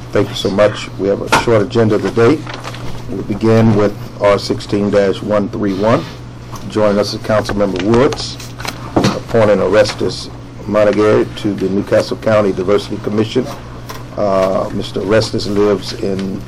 Thank you so much. We have a short agenda today. We'll begin with R16-131. Joining us is Councilmember Woods, appointing Orestes Montague to the Newcastle County Diversity Commission. Mr. Orestes lives in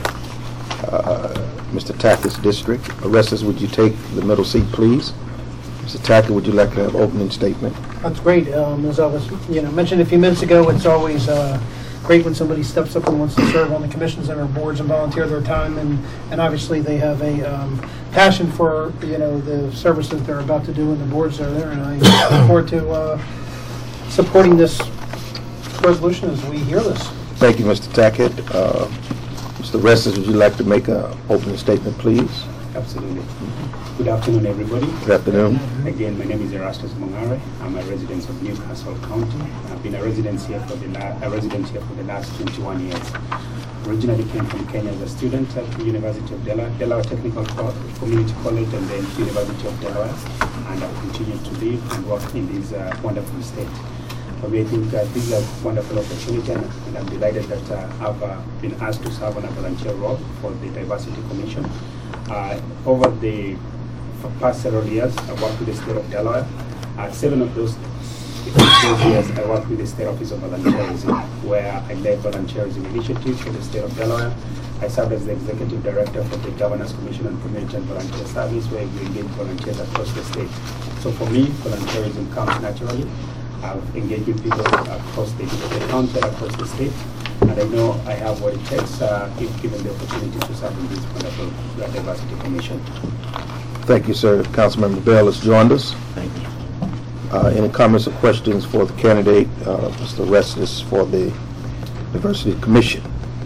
Mr. Tackett's district. Orestes, would you take the middle seat, please? Mr. Tackett, would you like to have an opening statement? That's great. As I was mentioned a few minutes ago, it's always great when somebody steps up and wants to serve on the commissions and our boards and volunteer their time, and obviously they have a passion for the services they're about to do in the boards that are there, and I look forward to supporting this resolution as we hear this. Thank you, Mr. Tackett. Mr. Orestes, would you like to make an opening statement, please? Absolutely. Good afternoon, everybody. Good afternoon. Again, my name is Erastus Mongare. I'm a resident of Newcastle County. I've been a resident here for the last 21 years. Originally came from Kenya as a student at the University of Delaware Technical Community College, and then University of Delaware. And I've continued to live and work in this wonderful state. We think this is a wonderful opportunity, and I'm delighted that I've been asked to serve on a volunteer role for the Diversity Commission. Over the past several years, I worked with the state of Delaware. 7 of those years, I worked with the State Office of Volunteerism, where I led volunteerism initiatives for the state of Delaware. I served as the executive director for the Governor's Commission on Community and Volunteer Service, where we engage volunteers across the state. So for me, volunteerism comes naturally. I've engaged with people across the county, across the state, and I know I have what it takes if given the opportunity to serve in this wonderful Diversity Commission. Thank you, sir. Councilmember Bell has joined us. Thank you. Any comments or questions for the candidate, Mr. Orestes, for the Diversity Commission?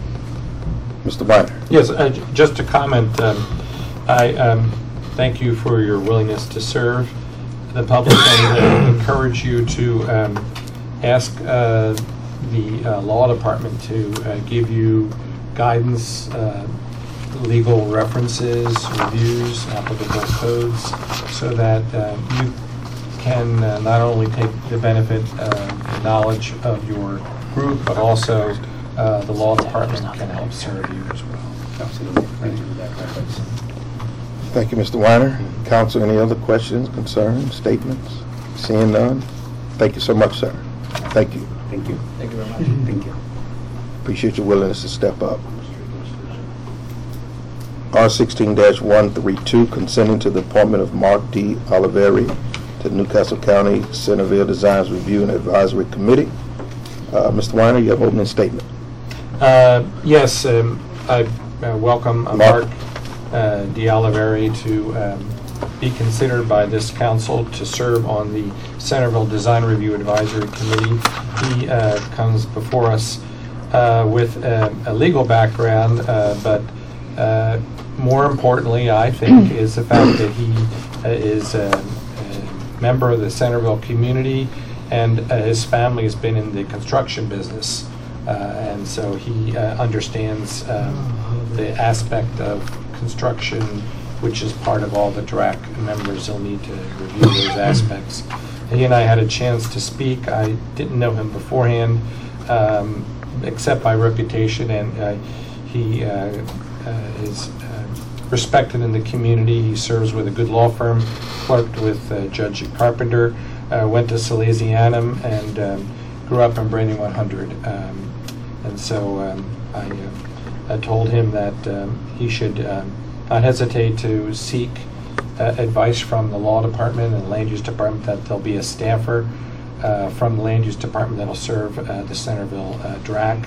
Mr. Weiner. Yes, just a comment. I thank you for your willingness to serve the public, and encourage you to ask the law department to give you guidance, legal references, reviews, applicable codes, so that you can not only take the benefit and knowledge of your group, but also the law department can help serve you as well. Absolutely. Thank you for that reference. Thank you, Mr. Weiner. Council, any other questions, concerns, statements? Seeing none. Thank you so much, sir. Thank you. Thank you. Thank you very much. Thank you. Appreciate your willingness to step up. R16-132, consenting to the appointment of Mark D. Oliveri to the Newcastle County Centerville Designs Review and Advisory Committee. Mr. Weiner, you have an opening statement. Yes, I welcome Mark D. Oliveri to be considered by this council to serve on the Centerville Design Review Advisory Committee. He comes before us with a legal background, but more importantly, I think, is the fact that he is a member of the Centerville community, and his family has been in the construction business, and so he understands the aspect of construction, which is part of all the DRAC members. He'll need to review those aspects. He and I had a chance to speak. I didn't know him beforehand, except by reputation, and he is respected in the community. He serves with a good law firm, clerked with Judge Carpenter, went to Salesianum, and grew up in Branding 100. And so I told him that he should not hesitate to seek advice from the law department and land use department, that there'll be a staffer from the land use department that'll serve the Centerville DRAC,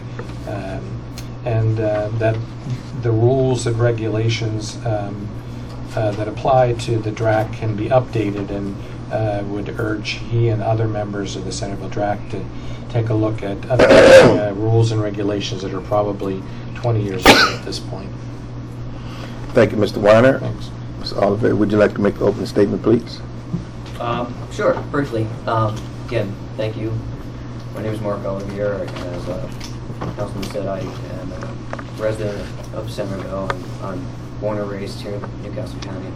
and that the rules and regulations that apply to the DRAC can be updated, and would urge he and other members of the Centerville DRAC to take a look at updating rules and regulations that are probably 20 years old at this point. Thank you, Mr. Weiner. Thanks. Ms. Oliveri, would you like to make the opening statement, please? Sure, briefly. Again, thank you. My name is Mark Olivier. As Councilman said, I am a resident of Centerville. I'm born and raised here in Newcastle County.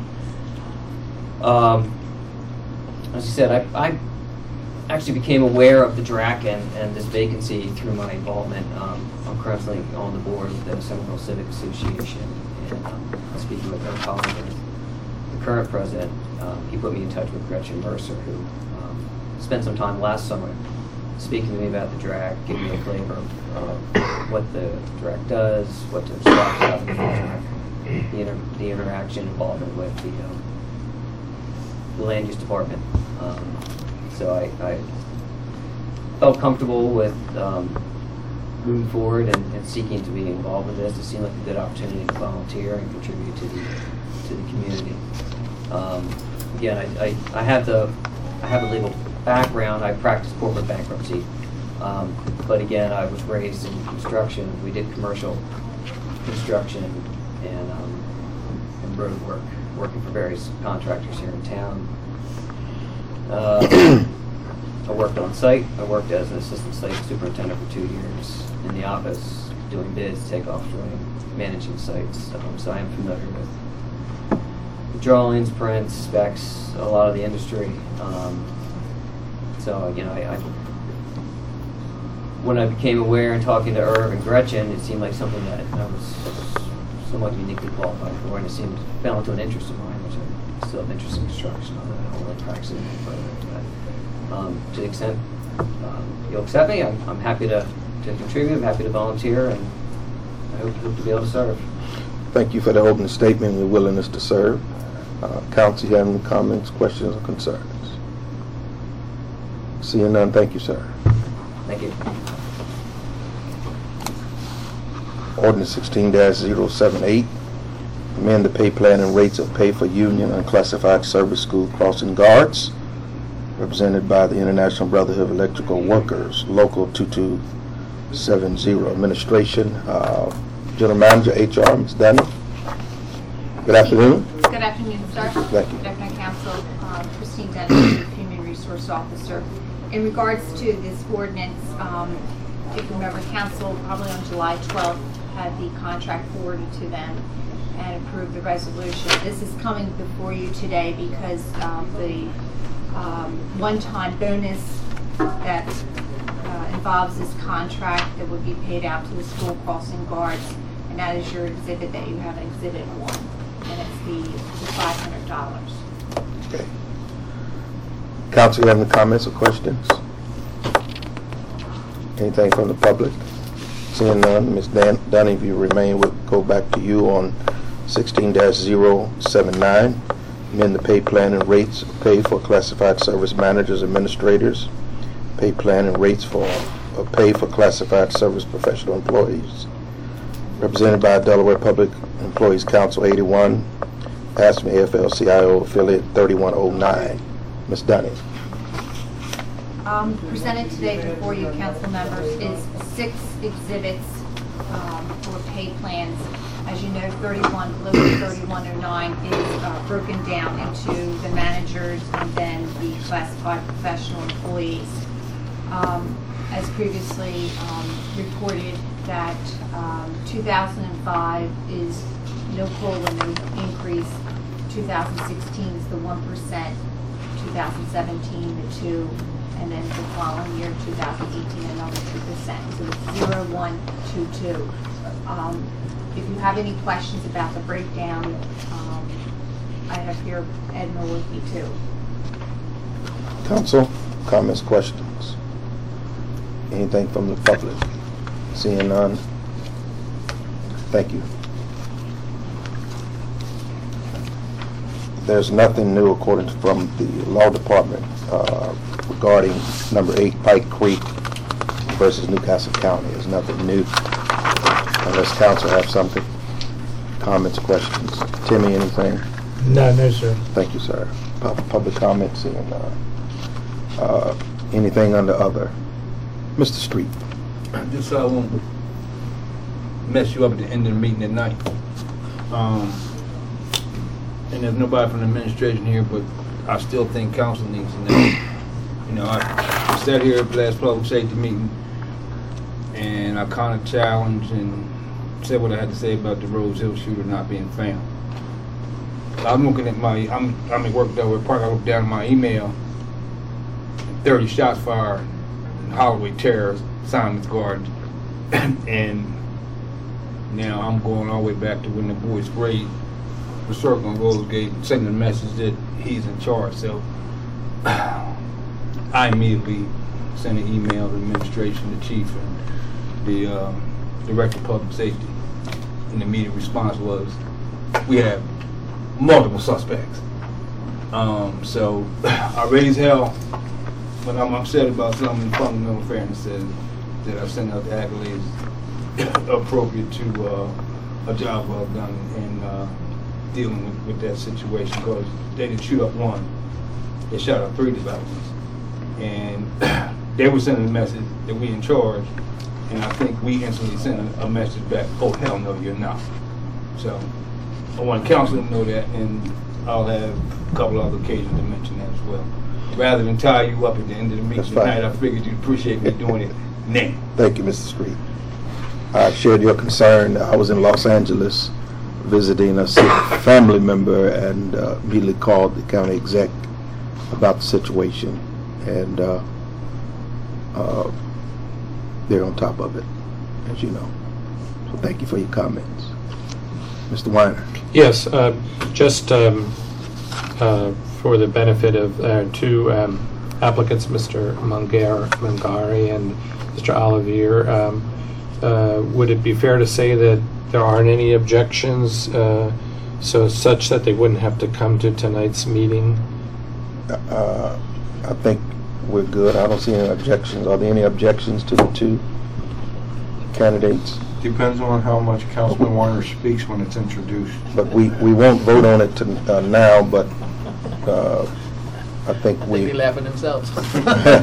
As you said, I actually became aware of the DRAC and this vacancy through my involvement. I'm presently on the board of the Somerville Civic Association, and speaking with our colleagues, the current president, he put me in touch with Gretchen Mercer, who spent some time last summer speaking to me about the DRAC, giving me a flavor of what the DRAC does, what to expect about the future, the interaction involvement with the land use department. So I felt comfortable with moving forward and seeking to be involved with this. It seemed like a good opportunity to volunteer and contribute to the community. Again, I have a legal background. I practiced corporate bankruptcy, but again, I was raised in construction. We did commercial construction and road work, working for various contractors here in town. I worked on site. I worked as an assistant site superintendent for 2 years in the office, doing bids, takeoff drawing, managing sites. So I am familiar with drawings, prints, specs, a lot of the industry. So you know, when I became aware and talking to Irv and Gretchen, it seemed like something that I was somewhat uniquely qualified for, and it fell into an interest of mine, which I still have interest in construction. I don't like practicing any further. But to the extent you'll accept me, I'm happy to contribute. I'm happy to volunteer, and I hope to be able to serve. Thank you for the opening statement and your willingness to serve. Council, you have any comments, questions, or concerns? Seeing none, thank you, sir. Thank you. Ordinance 16-078, amend the pay plan and rates of pay for union unclassified service school crossing guards, represented by the International Brotherhood of Electrical Workers, Local 2270. Administration, General Manager, HR, Ms. Daniel. Good afternoon. Good afternoon, sir. Thank you. Good afternoon, Council. Christine Dennis, Human Resource Officer. In regards to this ordinance, if you remember, Council probably on July 12th had the contract forwarded to them and approved the resolution. This is coming before you today because the one-time bonus that involves this contract that would be paid out to the school crossing guards, and that is your exhibit that you have in Exhibit 1, and it's the $500. Okay. Council, you have any comments or questions? Anything from the public? Seeing none, Ms. Dunning, if you remain, we'll go back to you on 16-079. Amend the pay plan and rates of pay for classified service managers, administrators, pay plan and rates for pay for classified service professional employees. Represented by Delaware Public Employees Council 81, ASME AFL-CIO affiliate 3109. Ms. Dunning. Presented today before you, council members, is 6 exhibits for pay plans. As you know, 3109 is broken down into the managers and then the classified professional employees. As previously reported, that 2005 is no COLA, no increase. 2016 is the 1%. 2017 the 2%, and then the following year, 2018, another 2%. So it's 0, 1, 2, 2. If you have any questions about the breakdown, I have here Edna with me too. Council, comments, questions? Anything from the public? Seeing none? Thank you. There's nothing new according to from the law department regarding number 8 Pike Creek versus Newcastle County. There's nothing new unless council have something. Comments, questions? Timmy, anything? No, sir. Thank you, sir. Public comments and anything under other. Mr. Street. Just so I won't mess you up at the end of the meeting at night. And there's nobody from the administration here, but I still think council needs to know. You know, I sat here at the last public safety meeting, and I kind of challenged and said what I had to say about the Rose Hill shooter not being found. I'm looking at I'm at work at Delaware Park. I look down at my email, 30 shots fired in Holloway Terrace, Simon's Garden, And now I'm going all the way back to when the boys' grade was circling on Rose Gate, sending the message that he's in charge. So I immediately sent an email to the administration, the chief, and the director of public safety. And the immediate response was, we have multiple suspects. So I raise hell when I'm upset about something. Fundamental fairness says that I send out the accolades appropriate to a job well done in dealing with that situation, because they didn't shoot up one, they shot up 3 developments. And they were sending a message that we in charge, and I think we instantly sent a message back, oh hell no, you're not. So I want council to know that, and I'll have a couple other occasions to mention that as well. Rather than tie you up at the end of the meeting tonight, I figured you'd appreciate me doing it now. Thank you, Mr. Street. I shared your concern. I was in Los Angeles visiting a sick family member and immediately called the county exec about the situation, and they're on top of it, as you know. So thank you for your comments. Mr. Weiner. Yes, just for the benefit of 2 applicants, Mr. Mangari and Mr. Olivier, would it be fair to say that there aren't any objections, so such that they wouldn't have to come to tonight's meeting? I think we're good. I don't see any objections. Are there any objections to the 2 candidates? Depends on how much Councilman Warner speaks when it's introduced. But we won't vote on it now, but I think They'd be laughing themselves. I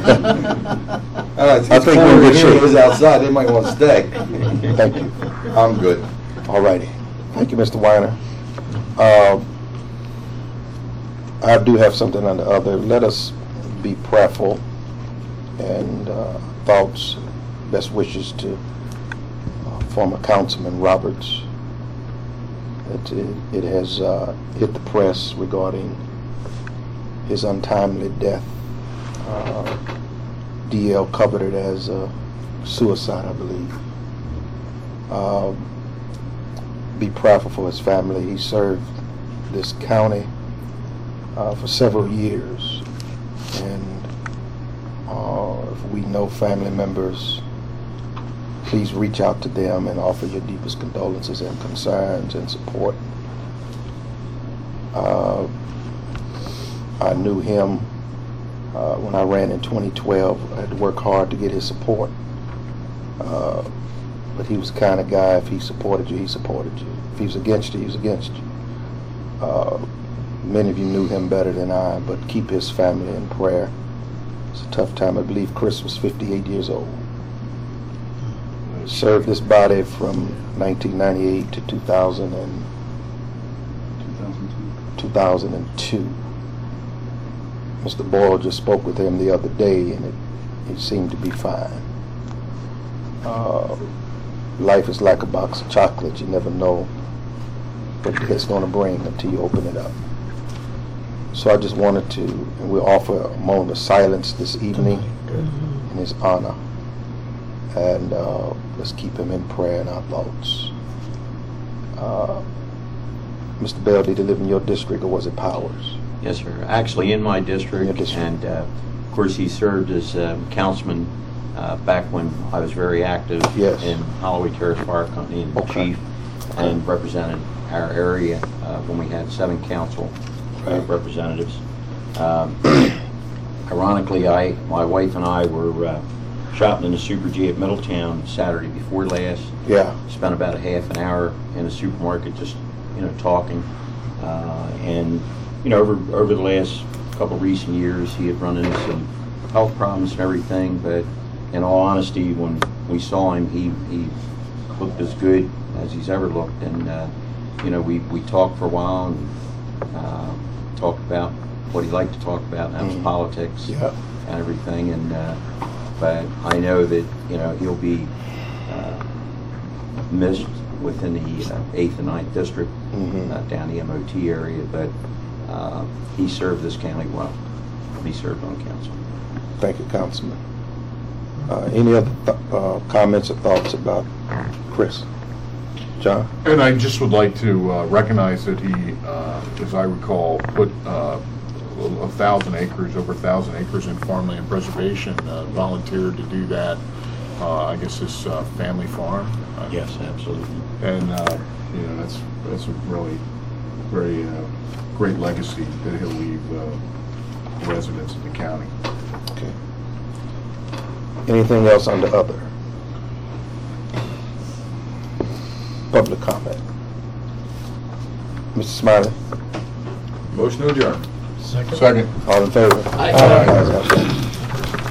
think we're in good shape. It was outside, they might want to stay. Thank you. I'm good. All righty. Thank you, Mr. Weiner. I do have something on the other. Let us be prayerful and thoughts, best wishes to former Councilman Roberts. It has hit the press regarding his untimely death. DL covered it as a suicide, I believe. Be prayerful for his family. He served this county for several years, and if we know family members, please reach out to them and offer your deepest condolences and concerns and support. I knew him when I ran in 2012. I had to work hard to get his support. But he was the kind of guy, if he supported you, he supported you. If he was against you, he was against you. Many of you knew him better than I, but keep his family in prayer. It's a tough time. I believe Chris was 58 years old. Served this body from 1998 to 2002. Mr. Boyle just spoke with him the other day, and it seemed to be fine. Life is like a box of chocolates. You never know what it's going to bring until you open it up. So I just wanted to, and we'll offer a moment of silence this evening in his honor. And let's keep him in prayer in our thoughts. Mr. Bell, did he live in your district, or was it Powers? Yes, sir. Actually, in my district, and of course, he served as councilman back when I was very active in Holloway Terrace Fire Company and chief, and represented our area when we had 7 council representatives. Ironically, my wife and I were shopping in the Super G at Middletown Saturday before last. Yeah. Spent about a half an hour in the supermarket just, talking. And, over the last couple of recent years, he had run into some health problems and everything, but in all honesty, when we saw him, he looked as good as he's ever looked. And, we talked for a while and talked about what he liked to talk about, and that was politics and everything. And but I know that he'll be missed within the 8th and 9th district, down the MOT area. But he served this county well. He served on council. Thank you, Councilman. Any other comments or thoughts about Chris? John? And I just would like to recognize that he, as I recall, put 1,000 acres, over 1,000 acres in farmland preservation, volunteered to do that. I guess his family farm. Yes, absolutely. And that's a really very great legacy that he'll leave residents of the county. Okay. Anything else under other? Public comment. Mr. Smiley? Motion to adjourn. Second. All in favor? Aye. Ayes have it.